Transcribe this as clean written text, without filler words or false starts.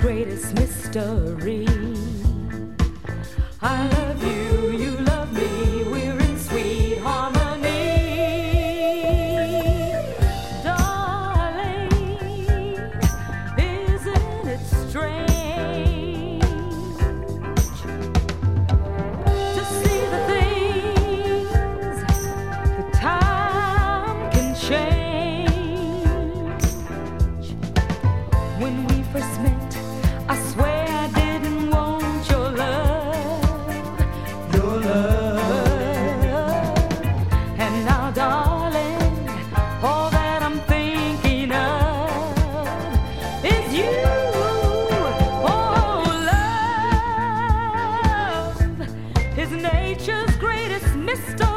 greatest mystery. I love you, you love me, we're in sweet harmony. Darling, isn't it strange to see the things that time can change? When we first met, I swear I didn't want your love, your love. And now, darling, all that I'm thinking of is you. Oh, love is nature's greatest mystery.